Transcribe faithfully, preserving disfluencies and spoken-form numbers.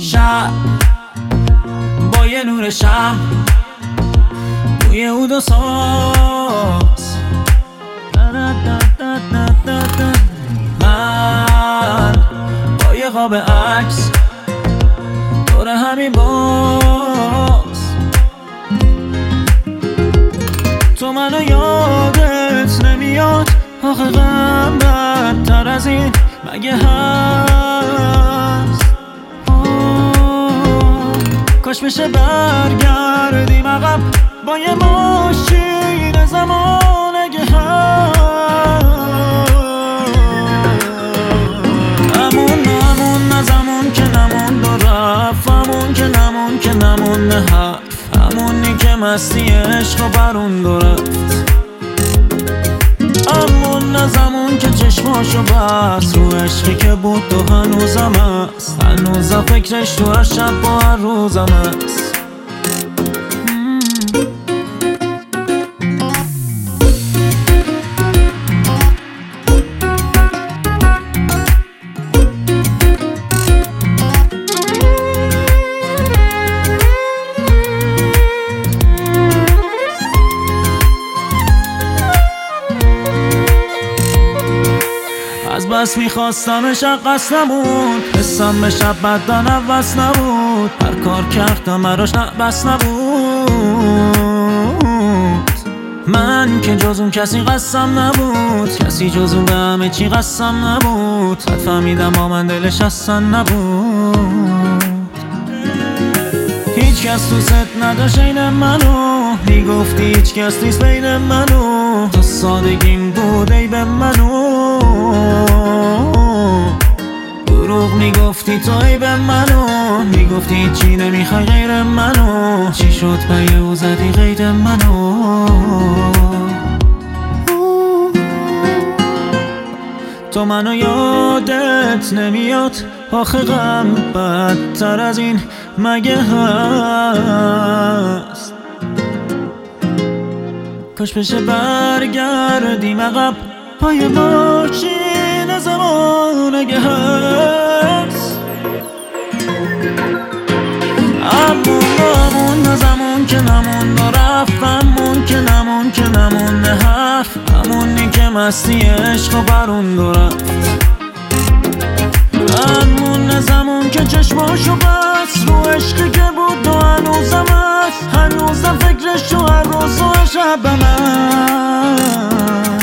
شب با یه نور شم روی اود و ساز من با یه قاب عکس دور همین باز تو منو یادت نمیاد آخه غم بدتر از این مگه هست؟ کاش بشه برگردیم عقب با یه ماشین زمان اگه هست. همون همون نه زمان که نمون دو رفت، همون که نمون که نمون نه حرف، همونی که مستی عشق و برون دو رفت، همون نه زمان که چشماشو بست رو عشقی که بود تو هنوزم هست، هنوزم فکرش تو هر شب با هر روزم هست. از بس میخواستمش قصد نبود، حسم به شب بدن عوض نبود، هر کار کردم براش بس نبود، من که جز اون کسی قسم نبود، کسی جز اون به همه چی قسم نبود، حد فهمیدم با من دلش اصلا نبود. هیچ کس تو ست نداشت این منو، میگفتی هیچ کس نیست بین منو، تو سادگیم بود ای به منو، دروغ میگفتی تو ای به منو، میگفتی چی نمیخوای غیر منو، چی شد پی او زدی غیر منو. تو منو یادت نمیاد آخه غم بدتر از این مگه هست؟ کاش بشه برگردیم عقب پای ماشین زمان اگه هست. همون همون نه زمان که نمون و رفت، همون که نمون که نمون نه حرف، همونی که مستی عشق و برون دو رفت، همون نه زمان که چشماشو بست رو عشقی که بود و هنوزم هست، هنوزم فکرش تو هر روز و هر شبم هست.